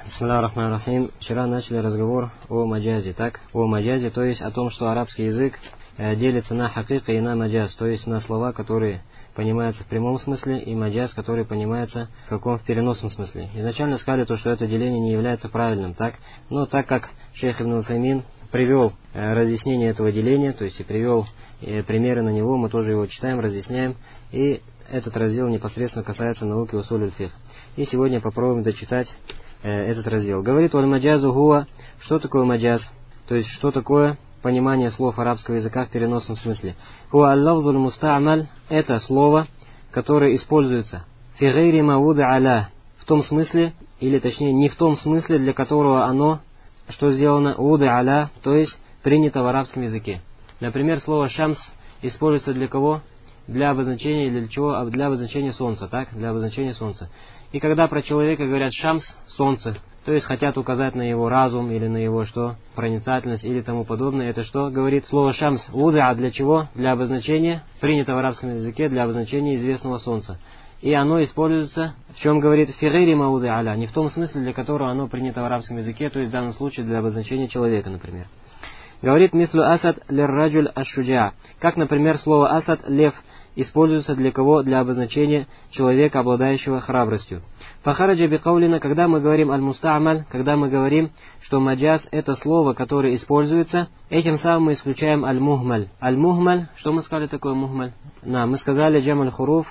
Бисмилля ар-Рахман ар-Рахим. Вчера начали разговор о маджазе, так? О маджазе, то есть о том, что арабский язык делится на хакика и на маджаз, то есть на слова, которые понимаются в прямом смысле, и маджаз, который понимается в переносном смысле. Изначально сказали то, что это деление не является правильным, так? Но так как шейх Ибн Усаймин привел разъяснение этого деления, то есть и привел примеры на него, мы тоже его читаем, разъясняем, и этот раздел непосредственно касается науки усуль аль-фикх. И сегодня попробуем дочитать этот раздел. Говорит валь-маджазу гуа, что такое маджаз, то есть что такое понимание слов арабского языка в переносном смысле. Гуа аль-лавзуль муста'маль, это слово, которое используется фи гайри мауда аля, в том смысле, или точнее не в том смысле, для которого оно, что сделано уда аля, то есть принято в арабском языке. Например, слово шамс используется для кого? Для обозначения, для чего? Для обозначения солнца, так? Для обозначения солнца. И когда про человека говорят шамс, солнце, то есть хотят указать на его разум или на его что? Проницательность или тому подобное, это что говорит слово шамс? Уда для чего? Для обозначения, принято в арабском языке, для обозначения известного солнца. И оно используется, в чем говорит фигири мауды аля, не в том смысле, для которого оно принято в арабском языке, то есть в данном случае для обозначения человека, например. Говорит мислю асад лир-раджуль аш-шуджа, как, например, слово асад, лев, используется для кого? Для обозначения человека, обладающего храбростью. Фахараджа бикаулина, когда мы говорим аль-муста'маль, когда мы говорим, что маджаз это слово, которое используется, этим самым мы исключаем аль-мухмаль. Аль-мухмаль, что мы сказали такое мухмаль? Мы сказали джамуль хуруф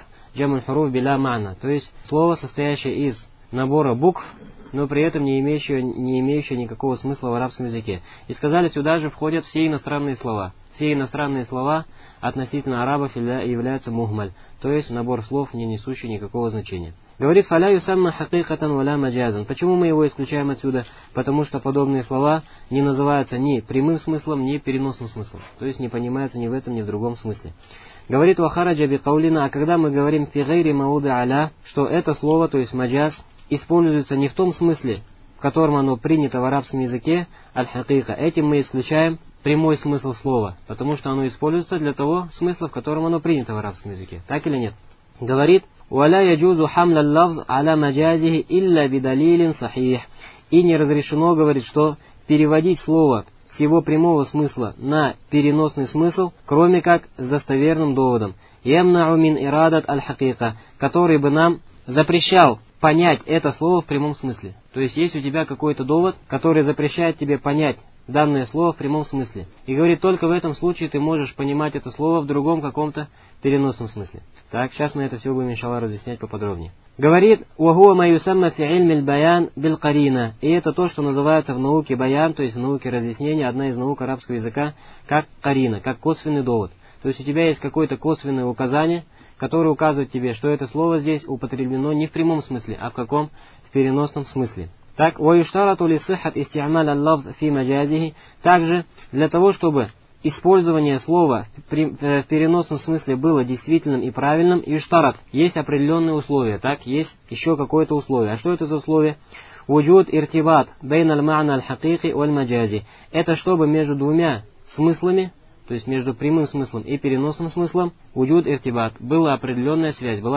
биля ма'на, то есть слово, состоящее из набора букв, но при этом не имеющее никакого смысла в арабском языке. И сказали, сюда же входят все иностранные слова. Все иностранные слова относительно арабов являются мухмаль, то есть набор слов, не несущий никакого значения. Говорит, фаля юсамма хакикатан валя маджазан. Почему мы его исключаем отсюда? Потому что подобные слова не называются ни прямым смыслом, ни переносным смыслом. То есть не понимаются ни в этом, ни в другом смысле. Говорит вахараджа бикаулина, а когда мы говорим фи гайри мауда аля, что это слово, то есть маджаз, используется не в том смысле, в котором оно принято в арабском языке, аль-хакика. Этим мы исключаем прямой смысл слова, потому что оно используется для того смысла, в котором оно принято в арабском языке. Так или нет? Говорит, «Валя яджузу хамля лавз аля маджазихи илля бидалилин сахих». И не разрешено, говорит, что переводить слово с его прямого смысла на переносный смысл, кроме как с достоверным доводом. «Ямнау мин ирадат аль-хакика», который бы нам запрещал понять это слово в прямом смысле. То есть есть у тебя какой-то довод, который запрещает тебе понять данное слово в прямом смысле. И говорит, только в этом случае ты можешь понимать это слово в другом каком-то переносном смысле. Так, сейчас мы это все будем, иншаллах, разъяснять поподробнее. Говорит, «Вахуа ма юсамма фи ильмиль баян бил карина». И это то, что называется в науке баян, то есть в науке разъяснения, одна из наук арабского языка, как карина, как косвенный довод. То есть у тебя есть какое-то косвенное указание, которое указывает тебе, что это слово здесь употреблено не в прямом смысле, а в каком? В переносном смысле. Так, وَيُشْتَرَطُ لِصِحَّةِ إِسْتِعْمَالَ اللَّفْظِ فِي مَجَازِهِ. Также, для того, чтобы использование слова в переносном смысле было действительным и правильным, юштарат, есть определенные условия, так, есть еще какое-то условие. А что это за условие? وُجُود إِرْتِبَاط بَيْنَ الْمَعْنَى الْحَقِيقِ وَالْمَجَازِ. Это чтобы между двумя смыслами, то есть между прямым смыслом и переносным смыслом, вуджуд иртибат, была определенная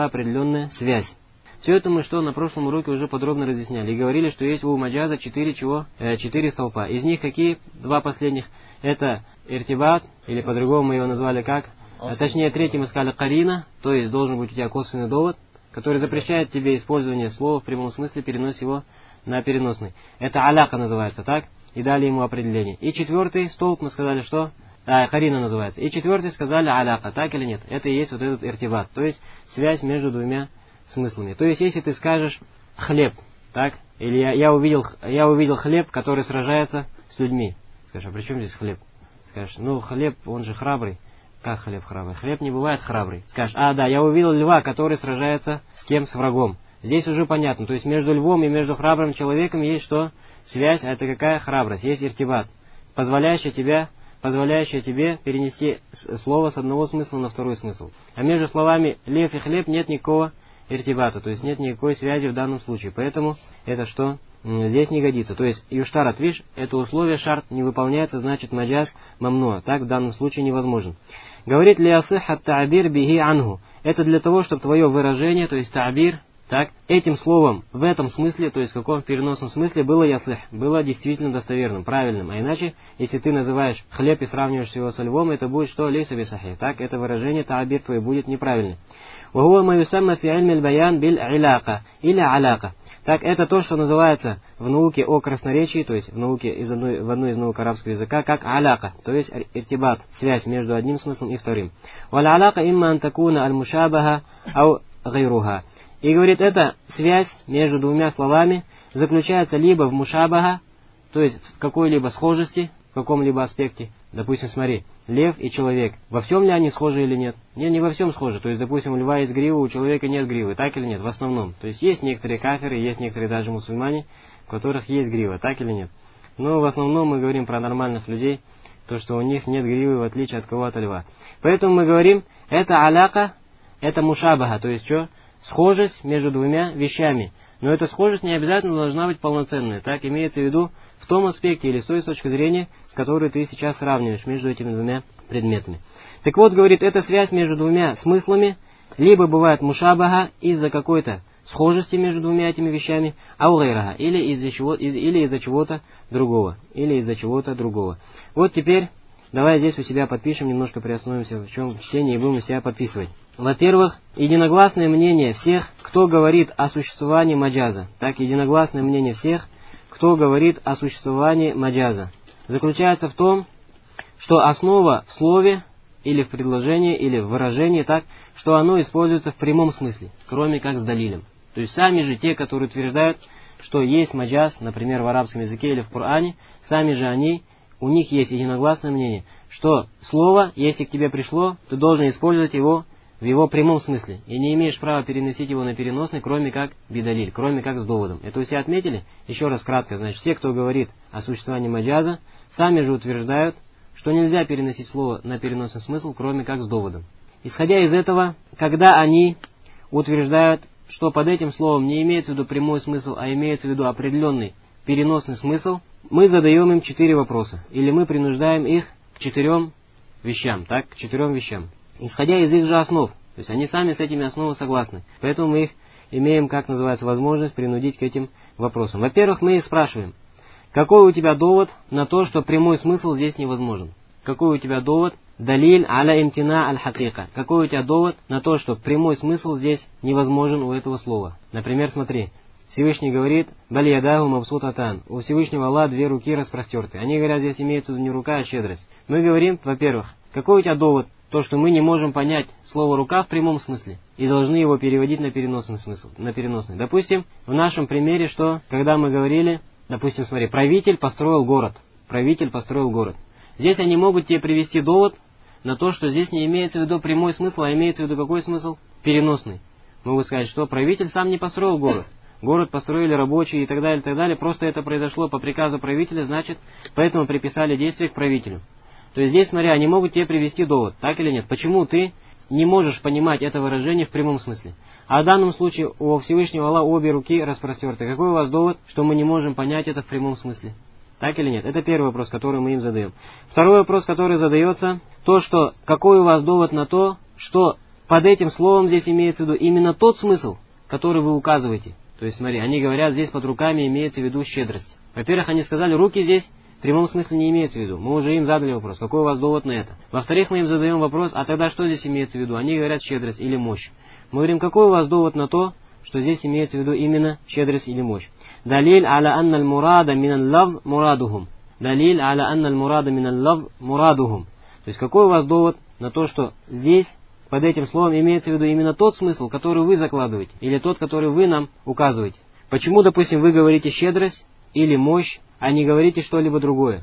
связь. Все это мы на прошлом уроке уже подробно разъясняли и говорили, что есть у маджаза 4 столпа. Из них какие? Два последних. Это иртибат, или по-другому мы его назвали как? Точнее, третий мы сказали карина, то есть должен быть у тебя косвенный довод, который запрещает тебе использование слова в прямом смысле, перенос его на переносный. Это аляка называется, так? И дали ему определение. И четвертый столб мы сказали, что? Карина называется. И четвертый сказали аляка, так или нет? Это и есть вот этот иртибат, то есть связь между двумя смыслами. То есть если ты скажешь хлеб, так? Или я увидел хлеб, который сражается с людьми. Скажешь, а при чем здесь хлеб? Скажешь, хлеб, он же храбрый. Как хлеб храбрый? Хлеб не бывает храбрый. Скажешь, я увидел льва, который сражается с кем? С врагом. Здесь уже понятно. То есть между львом и между храбрым человеком есть что? Связь, а это какая храбрость? Есть иртибат, позволяющая тебе перенести слово с одного смысла на второй смысл. А между словами лев и хлеб нет никакого иртибата, то есть нет никакой связи в данном случае. Поэтому это что? Здесь не годится. То есть юштарат, видишь, это условие шарт не выполняется, значит маджаз мамнуа. Так в данном случае невозможен. Говорит ли асыхат та'бир бихи анху. Это для того, чтобы твое выражение, то есть та'бир, так, этим словом в этом смысле, то есть в каком переносном смысле, было яслих, было действительно достоверным, правильным. А иначе, если ты называешь хлеб и сравниваешь его со львом, это будет что? Лейса бисахих. Так, это выражение, таабир твой будет неправильный. وهو ما يسمى في علم البيان بالعلاقة или аляка. Так, это то, что называется в науке о красноречии, то есть в науке в одной из наук арабского языка, как аляка, то есть иртибат, связь между одним смыслом и вторым. Валь аляка имма ан такуна аль мушабаха ау гайруха. И говорит, эта связь между двумя словами заключается либо в мушабаха, то есть в какой-либо схожести, в каком-либо аспекте. Допустим, смотри, лев и человек. Во всем ли они схожи или нет? Нет, не во всем схожи. То есть, допустим, у льва есть грива, у человека нет гривы. Так или нет? В основном. То есть, есть некоторые кафиры, есть некоторые даже мусульмане, у которых есть грива. Так или нет? Но в основном мы говорим про нормальных людей, то, что у них нет гривы, в отличие от кого-то льва. Поэтому мы говорим, это аляка, это мушабаха. То есть, что? Схожесть между двумя вещами. Но эта схожесть не обязательно должна быть полноценной. Так имеется в виду в том аспекте или с той точки зрения, с которой ты сейчас сравниваешь между этими двумя предметами. Так вот, говорит, эта связь между двумя смыслами либо бывает мушабаха из-за какой-то схожести между двумя этими вещами, аугайраха, или из-за чего-то другого. Или из-за чего-то другого. Вот теперь давай здесь у себя подпишем, немножко приостановимся в чем чтении и будем у себя подписывать. Во-первых, единогласное мнение всех, кто говорит о существовании маджаза. Так, единогласное мнение всех, кто говорит о существовании маджаза, заключается в том, что основа в слове, или в предложении, или в выражении, так, что оно используется в прямом смысле, кроме как с далилем. То есть сами же те, которые утверждают, что есть маджаз, например, в арабском языке или в Коране, сами же они, у них есть единогласное мнение, что слово, если к тебе пришло, ты должен использовать его в его прямом смысле. И не имеешь права переносить его на переносный, кроме как бидалиль, кроме как с доводом. Это вы все отметили? Еще раз кратко. Значит, все, кто говорит о существовании маджаза, сами же утверждают, что нельзя переносить слово на переносный смысл, кроме как с доводом. Исходя из этого, когда они утверждают, что под этим словом не имеется в виду прямой смысл, а имеется в виду определенный переносный смысл, мы задаем им 4 вопроса. Или мы принуждаем их к 4 вещам. Так, к 4 вещам. Исходя из их же основ. То есть они сами с этими основами согласны. Поэтому мы их имеем, как называется, возможность принудить к этим вопросам. Во-первых, мы их спрашиваем, какой у тебя довод на то, что прямой смысл здесь невозможен? Какой у тебя довод? Далиль аля имтина аль-хакика. Какой у тебя довод на то, что прямой смысл здесь невозможен у этого слова? Например, смотри. Всевышний говорит, «Баль ядаху мабсутатан». У Всевышнего Аллаха 2 руки распростерты. Они говорят, здесь имеется в виду не рука, а щедрость. Мы говорим, во-первых, какой у тебя довод? То, что мы не можем понять слово «рука» в прямом смысле. И должны его переводить на переносный смысл. На переносный. Допустим, в нашем примере, что, когда мы говорили, допустим, смотри, правитель построил город. Правитель построил город. Здесь они могут тебе привести довод на то, что здесь не имеется в виду прямой смысл, а имеется в виду какой смысл? Переносный. Могут сказать, что правитель сам не построил город. Город построили рабочие и так далее, и так далее. Просто это произошло по приказу правителя, значит, поэтому приписали действие к правителю. То есть здесь, смотря, они могут тебе привести довод, так или нет. Почему ты не можешь понимать это выражение в прямом смысле? А в данном случае у Всевышнего Аллаха 2 руки распростерты. Какой у вас довод, что мы не можем понять это в прямом смысле? Так или нет? Это первый вопрос, который мы им задаем. Второй вопрос, который задается, то, что какой у вас довод на то, что под этим словом здесь имеется в виду именно тот смысл, который вы указываете. То есть, смотри, они говорят, здесь под руками имеется в виду щедрость. Во-первых, они сказали, руки здесь в прямом смысле не имеется в виду. Мы уже им задали вопрос, какой у вас довод на это. Во-вторых, мы им задаем вопрос, а тогда что здесь имеется в виду? Они говорят щедрость или мощь. Мы говорим, какой у вас довод на то, что здесь имеется в виду именно щедрость или мощь? Далиль аля анна аль-мурада минал лавз мурадухум. Далиль аля анна аль-мурада минал лавз мурадухум. То есть, какой у вас довод на то, что здесь под этим словом имеется в виду именно тот смысл, который вы закладываете, или тот, который вы нам указываете. Почему, допустим, вы говорите щедрость или мощь, а не говорите что-либо другое?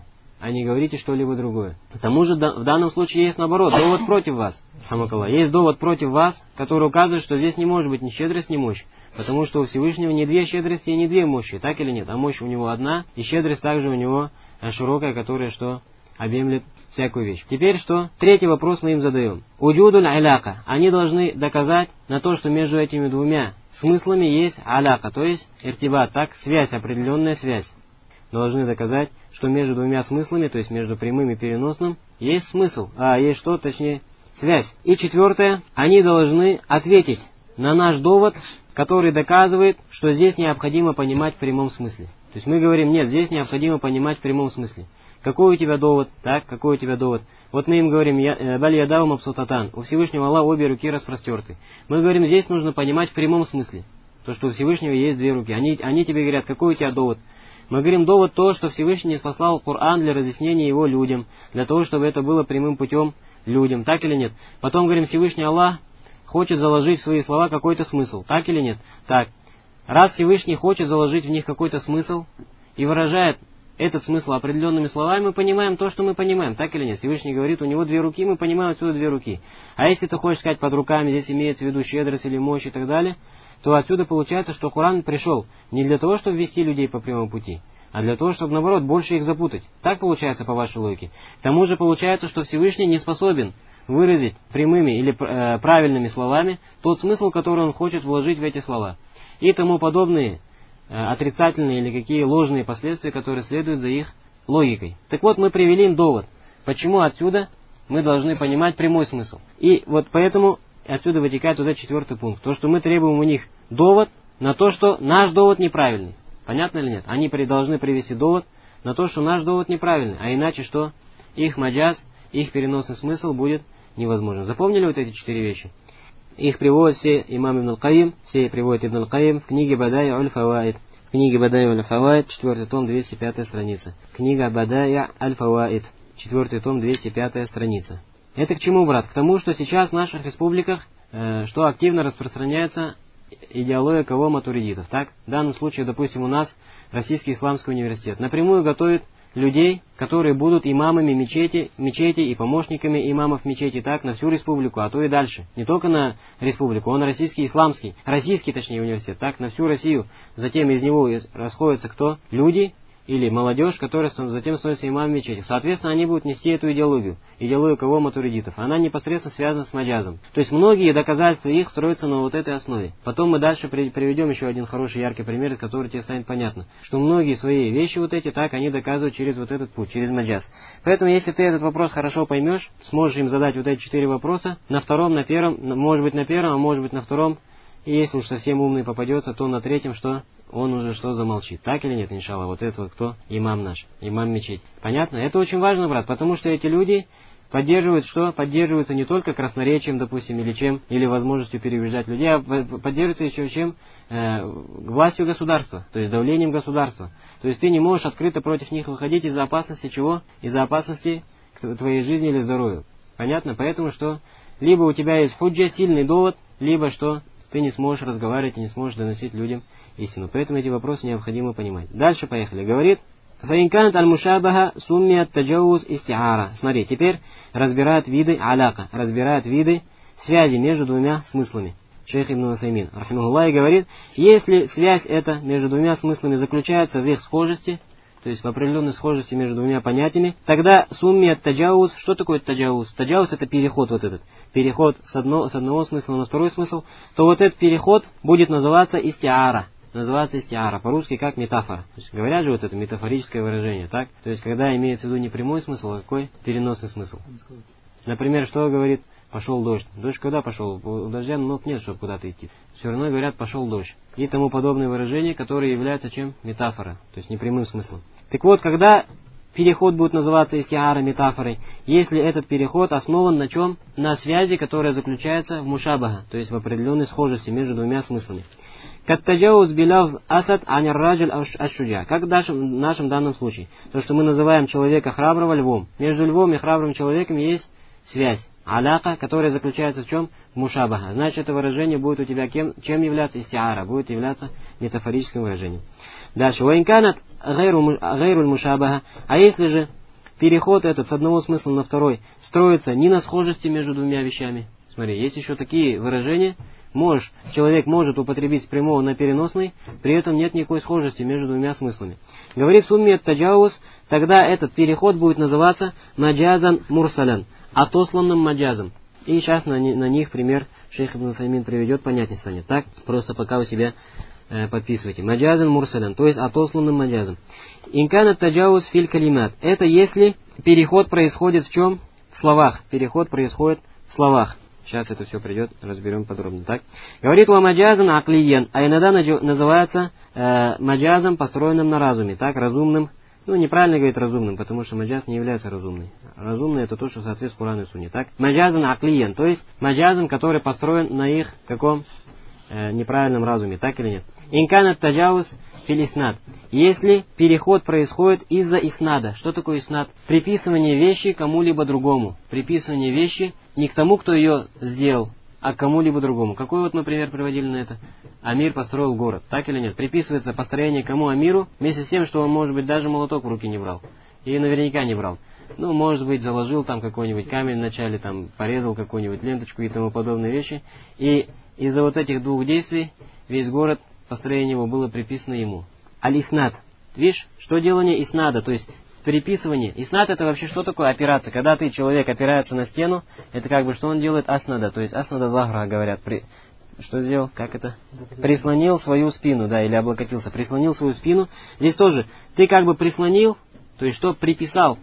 К тому же в данном случае есть наоборот, довод против вас. Есть довод против вас, который указывает, что здесь не может быть ни щедрость, ни мощь. Потому что у Всевышнего не 2 щедрости и не 2 мощи, так или нет? А мощь у него одна, и щедрость также у него широкая, которая что? Объемлет всякую вещь. Теперь что? Третий вопрос мы им задаем. Уджудуль аляка. Они должны доказать на то, что между этими двумя смыслами есть аляка, то есть иртибат, так, связь, определенная связь. Должны доказать, что между двумя смыслами, то есть между прямым и переносным, есть смысл, есть что, точнее, связь. И четвертое, они должны ответить на наш довод который доказывает, что здесь необходимо понимать в прямом смысле. То есть мы говорим, нет, здесь необходимо понимать в прямом смысле. Какой у тебя довод? Так, какой у тебя довод? Вот мы им говорим, баль ядау мабсутатан, у Всевышнего Аллаха обе руки распростерты. Мы говорим, здесь нужно понимать в прямом смысле. То, что у Всевышнего есть две руки. Они тебе говорят, какой у тебя довод? Мы говорим, довод то, что Всевышний спаслал Коран для разъяснения его людям, для того, чтобы это было прямым путем людям. Так или нет? Потом говорим, Всевышний Аллах хочет заложить в свои слова какой-то смысл. Так или нет? Так. Раз Всевышний хочет заложить в них какой-то смысл и выражает этот смысл определенными словами, мы понимаем то, что мы понимаем. Так или нет? Всевышний говорит, у него две руки, мы понимаем отсюда две руки. А если ты хочешь сказать под руками, здесь имеется в виду щедрость или мощь и так далее, то отсюда получается, что Коран пришел не для того, чтобы вести людей по прямому пути, а для того, чтобы, наоборот, больше их запутать. Так получается по вашей логике. К тому же получается, что Всевышний не способен выразить прямыми или правильными словами тот смысл, который он хочет вложить в эти слова. И тому подобные отрицательные или какие ложные последствия, которые следуют за их логикой. Так вот, мы привели им довод. Почему отсюда мы должны понимать прямой смысл. И вот поэтому отсюда вытекает вот этот четвертый пункт. То, что мы требуем у них довод на то, что наш довод неправильный. Понятно или нет? Они должны привести довод на то, что наш довод неправильный. А иначе что? Их маджаз, их переносный смысл будет невозможен. Запомнили вот эти четыре вещи? Их приводят все имам Ибн Аль-Каим, все приводят Ибн Аль-Каим в книге Бадай Аль-Фаваид. В книге Бадай Аль-Фаваид, 4 том, 205 страница. Книга Бадай Аль-Фаваид, 4 том, 205 страница. Это к чему, брат? К тому, что сейчас в наших республиках, что активно распространяется идеология кого? Матуридитов. Так? В данном случае, допустим, у нас Российский исламский университет напрямую готовит людей, которые будут имамами мечети и помощниками имамов мечети, так, на всю республику, а то и дальше. Не только на республику, он российский точнее университет, так, на всю Россию. Затем из него расходятся кто? Люди или молодежь, которая затем становится имамом мечети. Соответственно, они будут нести эту идеологию кого? Матуридитов. Она непосредственно связана с маджазом. То есть многие доказательства их строятся на вот этой основе. Потом мы дальше приведем еще один хороший яркий пример, из которого тебе станет понятно, что многие свои вещи вот эти, так, они доказывают через вот этот путь, через маджаз. Поэтому, если ты этот вопрос хорошо поймешь, сможешь им задать вот эти 4 вопроса, на втором, на первом, может быть на первом, а может быть на втором, и если уж совсем умный попадется, то на третьем что? Он уже что замолчит. Так или нет, иншаллах? Вот это вот кто? Имам наш, имам мечеть. Понятно? Это очень важно, брат, потому что эти люди поддерживают что? Поддерживаются не только красноречием, допустим, или чем, или возможностью переубеждать людей, а поддерживаются еще чем? Властью государства, то есть давлением государства. То есть ты не можешь открыто против них выходить из-за опасности чего? Из-за опасности твоей жизни или здоровью. Понятно? Поэтому что? Либо у тебя есть худжа, сильный довод, либо что? Ты не сможешь разговаривать и не сможешь доносить людям истину. Поэтому эти вопросы необходимо понимать. Дальше поехали. Говорит, фаинкант аль-мушабаха суммият таджауз истиара. Смотри, теперь разбирают виды аляка, разбирают виды связи между двумя смыслами. Шейх Ибн Усаймин, рахимахуллах, говорит, если связь эта между двумя смыслами заключается в их схожести, то есть в определенной схожести между двумя понятиями, тогда суммият таджауз. Что такое таджауз? Таджауз — это переход вот этот. Переход с одного смысла на второй смысл. То вот этот переход будет называться истиара. Называется истиара. По-русски как метафора. То есть, говорят же вот это метафорическое выражение, так? То есть когда имеется в виду не прямой смысл, а какой? Переносный смысл. Например, что говорит? Пошел дождь. Дождь когда пошел? У дождя ног нет, чтобы куда-то идти. Все равно говорят, пошел дождь. И тому подобные выражения, которые являются чем? Метафора. То есть непрямым смыслом. Так вот, когда переход будет называться истиара, метафорой, если этот переход основан на чем? На связи, которая заключается в мушабаха, то есть в определенной схожести между двумя смыслами. Каттаджауз билявз асад анирраджаль аш-шуджа. Как в нашем данном случае. То, что мы называем человека храброго львом. Между львом и храбрым человеком есть связь. Аляка, которая заключается в чем? В мушабаха. Значит, это выражение будет у тебя чем являться? Истиара. Будет являться метафорическим выражением. Дальше. Ваинканат гайруль мушабаха. А если же переход этот с одного смысла на второй строится не на схожести между двумя вещами. Смотри, есть еще такие выражения. Человек может употребить с прямого на переносный, при этом нет никакой схожести между двумя смыслами. Говорит суммият таджауз, тогда этот переход будет называться маджазан мурсалян, отосланным маджазом. И сейчас на них пример шейх Ибн Усаймин приведет, понятнее станет. Так, просто пока вы себя подписывайте. Маджазан мурсалян, то есть отосланным маджазом. Инканат таджауз филь калимат. Это если переход происходит в чем? В словах. Переход происходит в словах. Сейчас это все придет, разберем подробно. Так? Говорит ва маджазан аклиян, а иногда называется маджазом, построенным на разуме, так, разумным. Ну, неправильно говорит разумным, потому что маджаз не является разумным. Разумный это то, что соответствует Курану и Сунне. Так? Маджазан аклиян, то есть маджазом, который построен на их каком неправильном разуме, так или нет? Инканат таджауз фил иснад. Если переход происходит из-за иснада. Что такое иснад? Приписывание вещи кому-либо другому. Приписывание вещи не к тому, кто ее сделал, а к кому-либо другому. Какой вот мы пример приводили на это? Амир построил город, так или нет? Приписывается построение кому? Амиру, вместе с тем, что он, может быть, даже молоток в руки не брал. И наверняка не брал. Ну, может быть, заложил там какой-нибудь камень вначале, там, порезал какую-нибудь ленточку и тому подобные вещи. И из-за вот этих двух действий весь город, построение его было приписано ему. Аль-иснад. Видишь, что делание иснада, то есть переписывание. Иснад это вообще что такое? Операция. Когда человек опирается на стену, это как бы что он делает? Аснада. То есть аснада лагра, говорят. Что сделал? Как это? Прислонил свою спину, да, или облокотился. Прислонил свою спину. Здесь тоже. Ты как бы прислонил, то есть что? Приписал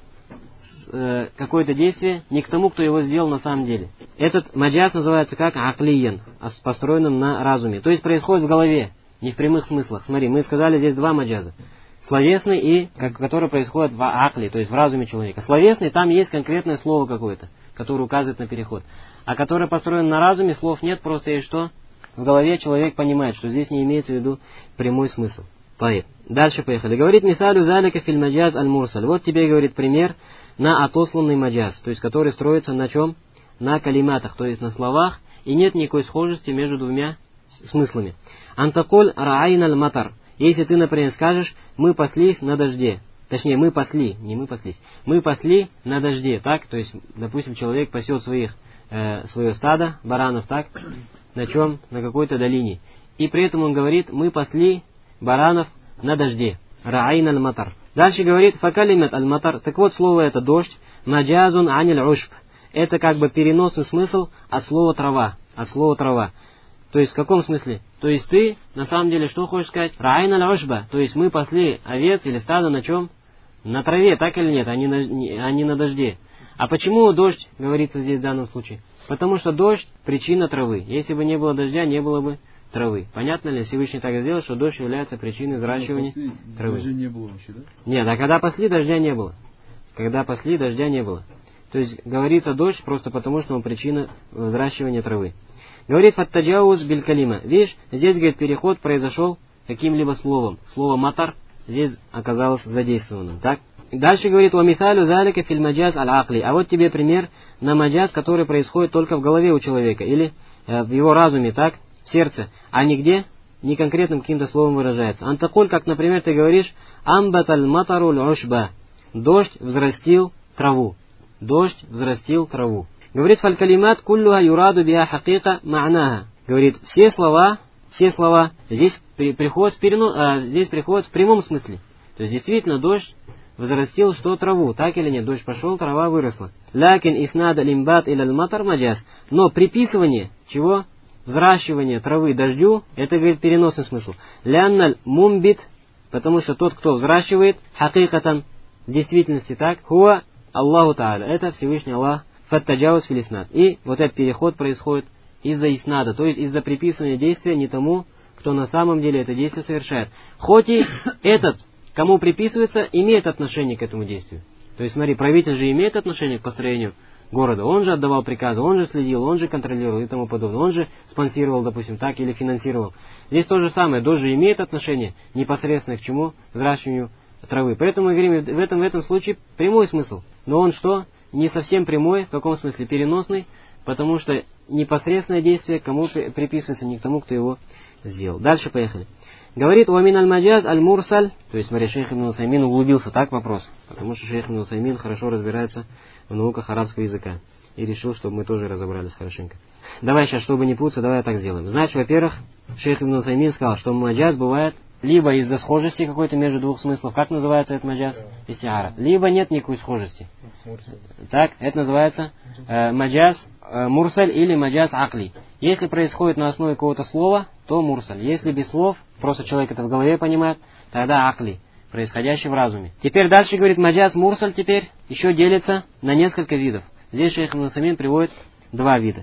какое-то действие не к тому, кто его сделал на самом деле. Этот маджаз называется как аклиян, построенным на разуме. То есть происходит в голове, не в прямых смыслах. Смотри, мы сказали здесь два маджаза. Словесный и который происходит в акли, то есть в разуме человека. Словесный, там есть конкретное слово какое-то, которое указывает на переход. А который построен на разуме, слов нет, просто есть что? В голове человек понимает, что здесь не имеется в виду прямой смысл. Дальше поехали. Говорит мисалю залика филь маджаз аль-мурсаль. Вот тебе, говорит, пример на отосланный маджаз, то есть который строится на чем? На калиматах, то есть на словах, и нет никакой схожести между двумя смыслами. Антаколь раайн аль-матар. Если ты, например, скажешь, мы паслись на дожде. Точнее, мы пасли, не мы паслись. Мы пасли на дожде, так? То есть, допустим, человек пасет свое стадо баранов, так? На чем? На какой-то долине. И при этом он говорит, мы пасли баранов на дожде. Раайн аль-матар. Дальше говорит, факалимат аль-матар. Так вот, слово это дождь. Маджазун аниль ушб. Это как бы переносный смысл от слова трава. От слова трава. То есть в каком смысле? То есть ты, на самом деле, что хочешь сказать? Раайн аль-ушба. То есть мы пасли овец или стадо на чем? На траве, так или нет? А не на дожде. А почему дождь говорится здесь в данном случае? Потому что дождь – причина травы. Если бы не было дождя, не было бы травы. Понятно ли? Всевышний так сделал, что дождь является причиной взращивания травы. Дождя не было вообще, да? Нет, а когда пасли, дождя не было. Когда пасли, дождя не было. То есть говорится дождь просто потому, что он причина взращивания травы. Говорит фаттаджауз биль калима. Видишь, здесь, говорит, переход произошел каким-либо словом. Слово матар здесь оказалось задействованным. Так? Дальше говорит уамиталю залика филь маджаз аль-акли. А вот тебе пример на маджаз, который происходит только в голове у человека. Или в его разуме, так? В сердце. А нигде, не конкретным каким-то словом выражается. Антакуль, как, например, ты говоришь, амбаталь матаруль ушба. Дождь взрастил траву. Дождь взрастил траву. Говорит фалькалимат куллуха юраду биха хакика ма'наха. Говорит, все слова здесь приходят в прямом смысле. То есть действительно дождь возрастил что? Траву. Так или нет? Дождь пошел, трава выросла. Лакин иснада лимбат или аль-матар маджаз. Но приписывание чего? Взращивание травы дождю, это, говорит, переносный смысл. Лянналь мумбит, потому что тот, кто взращивает, хакикатан, в действительности так, хуа Аллаху Тааля. Это Всевышний Аллах. Фаттаджауз фил иснад. И вот этот переход происходит из-за иснада, то есть из-за приписывания действия не тому, кто на самом деле это действие совершает. Хоть и этот, кому приписывается, имеет отношение к этому действию. То есть, смотри, правитель же имеет отношение к построению города. Он же отдавал приказы, он же следил, он же контролировал и тому подобное. Он же спонсировал, допустим, так, или финансировал. Здесь то же самое. Дождь же имеет отношение непосредственно к чему? К взращиванию травы. Поэтому мы говорим, в этом случае прямой смысл. Но он что? Не совсем прямой, в каком смысле переносный, потому что непосредственное действие кому приписывается, не к тому, кто его сделал. Дальше поехали. Говорит, уамин аль-маджаз аль-мурсаль, то есть, смотри, шейх Ибн Усаймин углубился, так вопрос, потому что шейх Ибн Усаймин хорошо разбирается в науках арабского языка и решил, чтобы мы тоже разобрались хорошенько. Давай сейчас, чтобы не путаться, давай так сделаем. Значит, во-первых, шейх Ибн Усаймин сказал, что маджаз бывает либо из-за схожести какой-то между двух смыслов, как называется этот маджаз? Истиара. Либо нет никакой схожести. Так, это называется маджаз мурсаль или маджаз акли. Если происходит на основе какого-то слова, то мурсаль. Если без слов, просто человек это в голове понимает, тогда акли, происходящий в разуме. Теперь дальше говорит, маджаз мурсаль теперь еще делится на несколько видов. Здесь шейх Ибн Усаймин приводит два вида.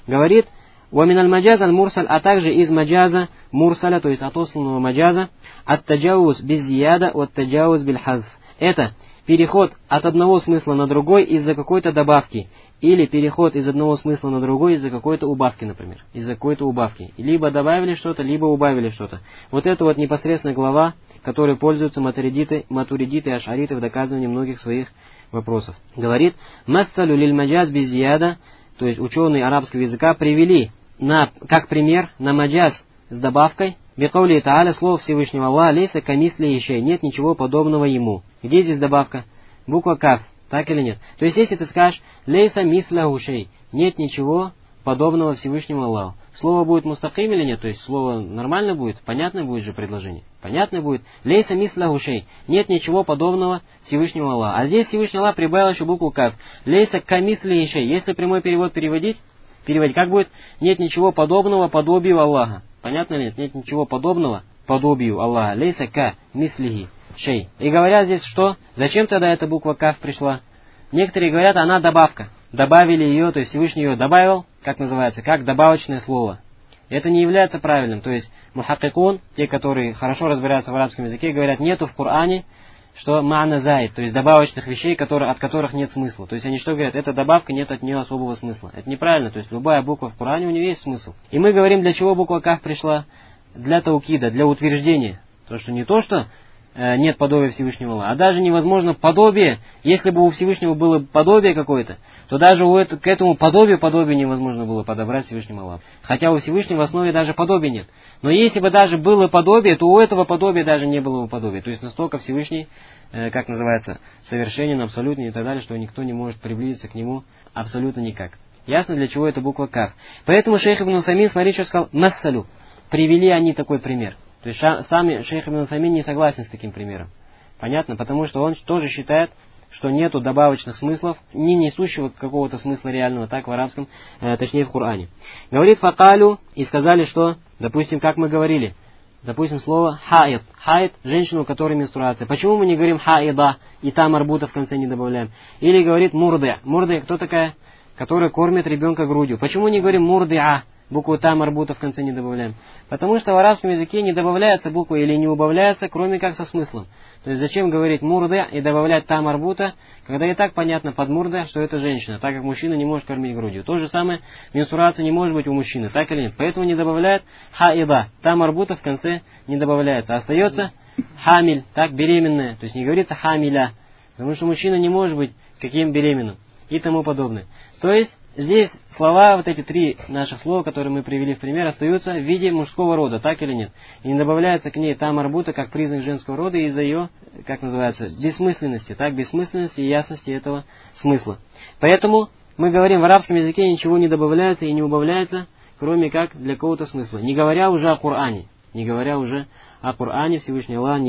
Говорит, وَمِنَ الْمَجَازَ الْمُرْسَلь, а также из маджаза мурсаля, то есть отосланного маджаза, ат-таджауз без-зияда, ват-таджауз биль-хазф. Это переход от одного смысла на другой из-за какой-то добавки, или переход из одного смысла на другой из-за какой-то убавки, например. Из-за какой-то убавки. Либо добавили что-то, либо убавили что-то. Вот это вот непосредственно глава, которой пользуются матуридиты и ашариты в доказывании многих своих вопросов. Говорит, «Массалю лиль маджаз без-зияда», то есть ученые арабского языка привели как пример на маджаз с добавкой, бикаули тааля, слово Всевышнего Аллаха, лейса камисли ишей, нет ничего подобного ему. Где здесь добавка? Буква каф, так или нет? То есть если ты скажешь лейса мисля ушей, нет ничего подобного Всевышнему Аллаху, слово будет мустаким или нет? То есть слово нормально будет, понятно будет же предложение? Понятно будет. Лейса мисля ушей, нет ничего подобного Всевышнему Аллаху. А здесь Всевышний Аллах прибавил еще букву каф. Лейса камисли ишей. Если прямой перевод переводить, как будет? Нет ничего подобного подобию Аллаха. Понятно ли? Нет ничего подобного подобию Аллаха. Лейса ка мислихи шей. И говорят здесь что? Зачем тогда эта буква каф пришла? Некоторые говорят, она добавка. Добавили ее, то есть Всевышний ее добавил, как называется, как добавочное слово. Это не является правильным. То есть мухаккикун, те, которые хорошо разбираются в арабском языке, говорят, нету в Коране, что ма'на заид, то есть добавочных вещей, от которых нет смысла. То есть они что говорят? Это добавка, нет от нее особого смысла. Это неправильно. То есть любая буква в Коране, у нее есть смысл. И мы говорим, для чего буква каф пришла? Для таукида, для утверждения. То, что не то, что нет подобия Всевышнего Аллаха, а даже невозможно подобие. Если бы у Всевышнего было подобие какое-то, то даже к этому подобию невозможно было подобрать Всевышнему Аллаху. Хотя у Всевышнего в основе даже подобия нет. Но если бы даже было подобие, то у этого подобия даже не было бы подобия. То есть настолько Всевышний, как называется, совершенен, абсолютный и так далее, что никто не может приблизиться к нему абсолютно никак. Ясно, для чего эта буква каф. Поэтому шейх Ибн Усаймин, смотри, что сказал, массалю. Привели они такой пример. То есть сам шейх Ибн Усаймин не согласен с таким примером. Понятно? Потому что он тоже считает, что нету добавочных смыслов, не несущего какого-то смысла реального, так в арабском, точнее в Коране. Говорит факалю, и сказали, что, допустим, как мы говорили, допустим, слово хаид. Хаид – женщина, у которой менструация. Почему мы не говорим хаида, и там арбута в конце не добавляем? Или говорит мурды. Мурды – кто такая? Которая кормит ребенка грудью. Почему не говорим мурдиа? Букву там арбута в конце не добавляем. Потому что в арабском языке не добавляется буква или не убавляется, кроме как со смыслом. То есть зачем говорить мурды и добавлять там арбута, когда и так понятно под мурды, что это женщина, так как мужчина не может кормить грудью. То же самое, менструация не может быть у мужчины, так или нет. Поэтому не добавляет хаида, там арбута в конце не добавляется. Остается хамиль, так, беременная. То есть не говорится хамиля, потому что мужчина не может быть каким беременным и тому подобное. То есть здесь слова, вот эти три наших слова, которые мы привели в пример, остаются в виде мужского рода, так или нет. И не добавляется к ней там арбута как признак женского рода из-за ее, как называется, бессмысленности, так, бессмысленности и ясности этого смысла. Поэтому мы говорим, в арабском языке ничего не добавляется и не убавляется, кроме как для какого-то смысла. Не говоря уже о Коране. Не говоря уже о Коране, Всевышний Аллах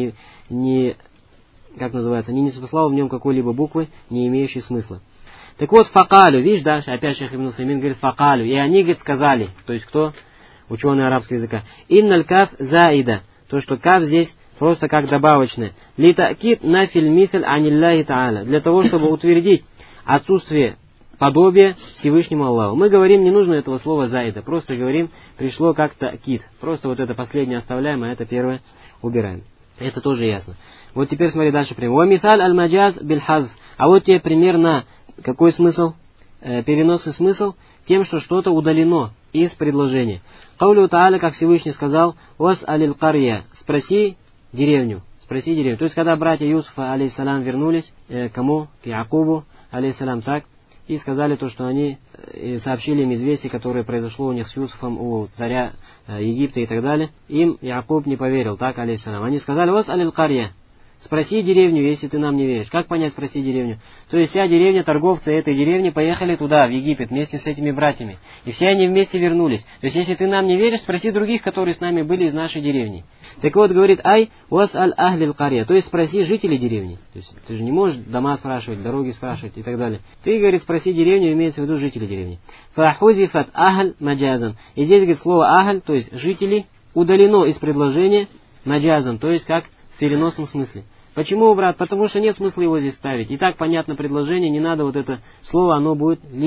не спаслал в нем какой-либо буквы, не имеющей смысла. Так вот, факалю, видишь, да, опять шейх Ибн Усаймин говорит факалю, и они, говорит, сказали, то есть кто? Ученые арабского языка. Инналь каф заида, то, что каф здесь просто как добавочное. Литакид нафиль мисль аниллахи та'аля, для того, чтобы утвердить отсутствие подобия Всевышнему Аллаху. Мы говорим, не нужно этого слова заида, просто говорим, пришло как такид. Просто вот это последнее оставляем, а это первое убираем. Это тоже ясно. Вот теперь смотри дальше пример. Ва мисаль аль-маджаз биль-хазф. А вот тебе пример на какой смысл? Переносный смысл тем, что что-то удалено из предложения. Каулю Тааля, как Всевышний сказал, «Вас алил карья», спроси деревню. Спроси деревню. То есть, когда братья Юсуфа, алейхиссалям, вернулись, кому? К Якубу, алейхиссалям, так, и сказали то, что они сообщили им известие, которое произошло у них с Юсуфом, у царя Египта и так далее, им Якуб не поверил, так, алейхиссалям. Они сказали, «Вас алил карья». Спроси деревню, если ты нам не веришь. Как понять спроси деревню? То есть вся деревня, торговцы этой деревни поехали туда, в Египет, вместе с этими братьями. И все они вместе вернулись. То есть если ты нам не веришь, спроси других, которые с нами были из нашей деревни. Так вот, говорит, ай, вас аль ахлил карья. То есть спроси жителей деревни. То есть ты же не можешь дома спрашивать, дороги спрашивать и так далее. Ты, говорит, спроси деревню, имеется в виду жителей деревни. Фахузифат ахль маджазан. И здесь, говорит, слово ахль, то есть жители, удалено из предложения маджазан, то есть как в переносном смысле. Почему, брат? Потому что нет смысла его здесь ставить. И так понятно предложение, не надо вот это слово, оно будет лишним.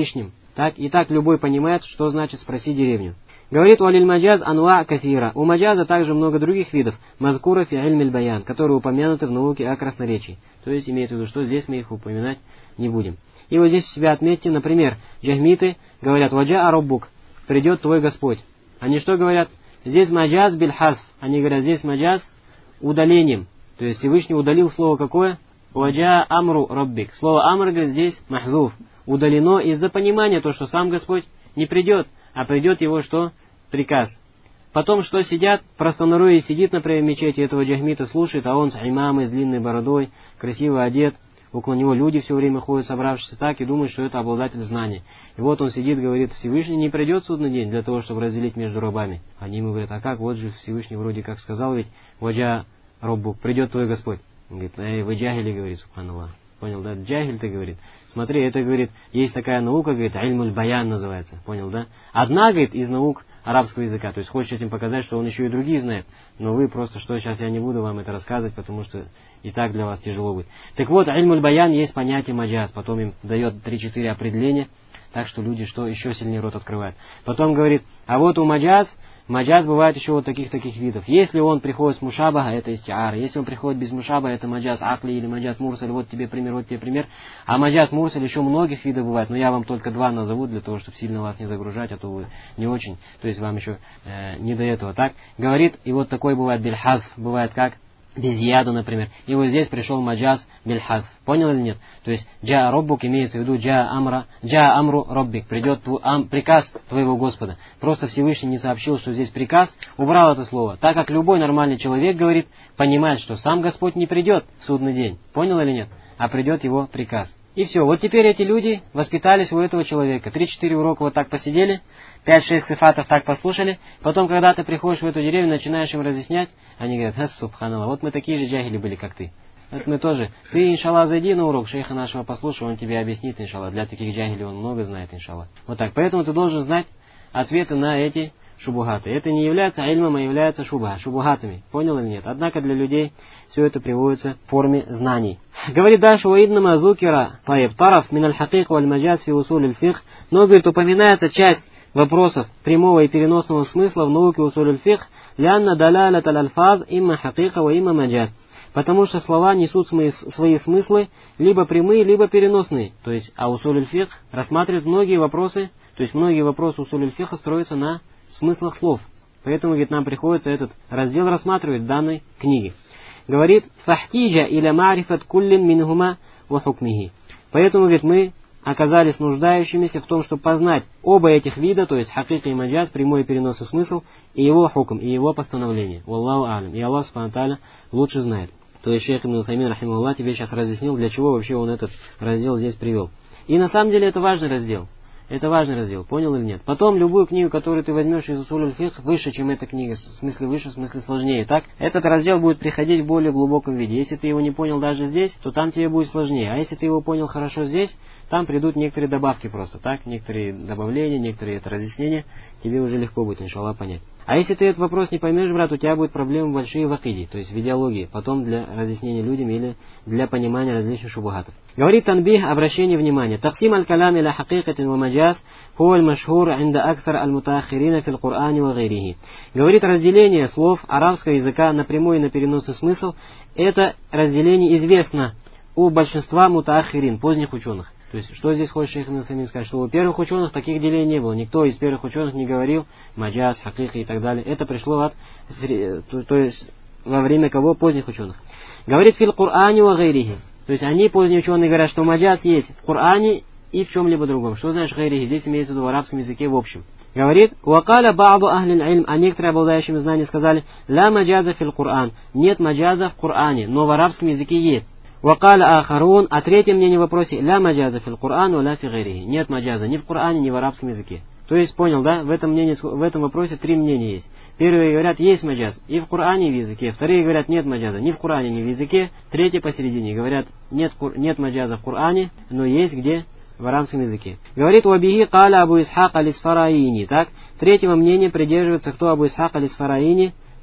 Так, и так любой понимает, что значит «спроси деревню». Говорит: «Валиль маджаз анва кафира». У маджаза также много других видов, мазкура фи ильмиль баян, которые упомянуты в науке о красноречии. То есть имеется в виду, что здесь мы их упоминать не будем. И вот здесь у себя отметьте, например, джахмиты говорят: «Ваджа араббук», придет твой Господь. Они что говорят? Здесь маджаз биль хазф. Они говорят, здесь маджаз удалением. То есть Всевышний удалил слово какое? «Ваджа амру раббик». Слово амр, говорит, здесь махзуф. Удалено из-за понимания то, что сам Господь не придет, а придет его что? Приказ. Потом что сидят? Простонародье сидит, например, в мечети, этого джахмита слушает, а он с имамой, с длинной бородой, красиво одет. Около него люди все время ходят, собравшись так, и думают, что это обладатель знаний. И вот он сидит, говорит: Всевышний не придет в судный день для того, чтобы разделить между рабами. Они ему говорят: а как? Вот же Всевышний вроде как сказал, ведь «Ваджа раббук», придет твой Господь. Он говорит: вы джахили, говорит, субханаллах. Понял, да? Джахиль-то говорит. Смотри, это, говорит, есть такая наука, говорит, ильмуль баян называется. Понял, да? Одна, говорит, из наук арабского языка. То есть хочешь этим показать, что он еще и другие знает. Но вы просто, что сейчас я не буду вам это рассказывать, потому что и так для вас тяжело будет. Так вот, ильмуль баян есть понятие маджаз. Потом им дает 3-4 определения. Так что люди что еще сильнее рот открывают. Потом говорит: а вот у маджаз бывает еще вот таких видов. Если он приходит с мушабаха, это истиара. Если он приходит без мушабаха, это маджаз акли или маджаз мурсаль. Вот тебе пример. А маджаз мурсаль еще многих видов бывает. Но я вам только 2 назову, для того, чтобы сильно вас не загружать, а то вы не очень. То есть вам еще не до этого. Так говорит, и вот такой бывает бильхаз. Бывает как? Без яда, например. И вот здесь пришел маджаз бильхаз. Понял или нет? То есть джа роббук имеется в виду джа амру роббик. Придет приказ твоего Господа. Просто Всевышний не сообщил, что здесь приказ, убрал это слово. Так как любой нормальный человек говорит, понимает, что сам Господь не придет в судный день. Понял или нет? А придет его приказ. И все. Вот теперь эти люди воспитались у этого человека. 3-4 урока вот так посидели, 5-6 сифатов так послушали. Потом, когда ты приходишь в эту деревню, начинаешь им разъяснять, они говорят: субханаллах, вот мы такие же джахили были, как ты. Вот мы тоже. Ты, иншаллах, зайди на урок шейха нашего послушай, он тебе объяснит, иншаллах. Для таких джахилей он много знает, иншаллах. Вот так. Поэтому ты должен знать ответы на эти шубухаты. Это не является ильмом, а является шубухатами. Понял или нет? Однако для людей все это приводится в форме знаний. Говорит дальше: «Уиднама зукира таиб тараф миналь хакик валь маджаз фи усуль аль-фих». Но, говорит, упоминается часть вопросов прямого и переносного смысла в науке усуль аль-фих, лянна далалят аль-альфаз имма хакика ва имма маджаз. Потому что слова несут свои смыслы либо прямые, либо переносные. То есть, а усуль аль-фих рассматривает многие вопросы, то есть многие вопросы усуль аль-фиха строятся на смыслах слов. Поэтому, говорит, нам приходится этот раздел рассматривать в данной книге. Говорит: «Фахтиджа иля ма'рифат куллин минхума ва хукмихи». Поэтому, говорит, мы оказались нуждающимися в том, чтобы познать оба этих вида, то есть хакик и маджаз, прямой перенос и смысл, и его хукм, и его постановление. Валлаху алям. И Аллах субхану ва тааля лучше знает. То есть шейх Ибн Усаймин, рахимахуллах, тебе сейчас разъяснил, для чего вообще он этот раздел здесь привел. И на самом деле это важный раздел. Это важный раздел, понял или нет? Потом любую книгу, которую ты возьмешь из усуль аль-фих, выше, чем эта книга, в смысле выше, в смысле сложнее. Так, этот раздел будет приходить в более глубоком виде. Если ты его не понял даже здесь, то там тебе будет сложнее. А если ты его понял хорошо здесь, там придут некоторые добавки просто, так, некоторые добавления, некоторые это разъяснения, тебе уже легко будет, иншаллах, понять. А если ты этот вопрос не поймешь, брат, у тебя будут проблемы большие в акиде, то есть в идеологии, потом для разъяснения людям или для понимания различных шубухатов. Говорит танбих, обращение внимания. Таксим аль-калам иля хакикатин ва маджаз хуа аль-машхур инда аксар аль-мутаахирина фил Кур'ани ва гайрихи. Говорит, разделение слов арабского языка на прямой и на переносный смысл, это разделение известно у большинства мутаахирин, поздних ученых. То есть, что здесь хочет шейх Ибн Усаймин сказать? Что у первых ученых таких делений не было. Никто из первых ученых не говорил маджаз, хакика и так далее. Это пришло то есть, во время кого? Поздних ученых. Говорит фил Кур'ани ва гайрихи. То есть, они, поздние ученые, говорят, что маджаз есть в Коране и в чем-либо другом. Что значит гайрихи? Здесь имеется в виду в арабском языке в общем. Говорит: «Вакаля ба'ду ахли аль-илм», а некоторые обладающими знанием сказали: «Ла маджаза фил Кур'ан». Нет маджаза в Коране, но в арабском языке есть. Вакаля ахарун, а третье мнение в вопросе: «Ла маджаза фил Кур'ан ва ла фи гайрихи». Нет маджаза ни в Коране, ни в арабском языке. То есть, понял, да? В этом вопросе 3 мнения есть. Первые говорят, есть маджаз и в Коране, и в языке. Вторые говорят, нет маджаза ни в Коране, ни в языке. Третьи посередине говорят, нет маджаза в Коране, но есть где? В арабском языке. Говорит: «Вабихи каля Абу Исхак аль-Исфараини». Так, третьего мнения придерживается кто? Абу Исхак аль-Исфараини,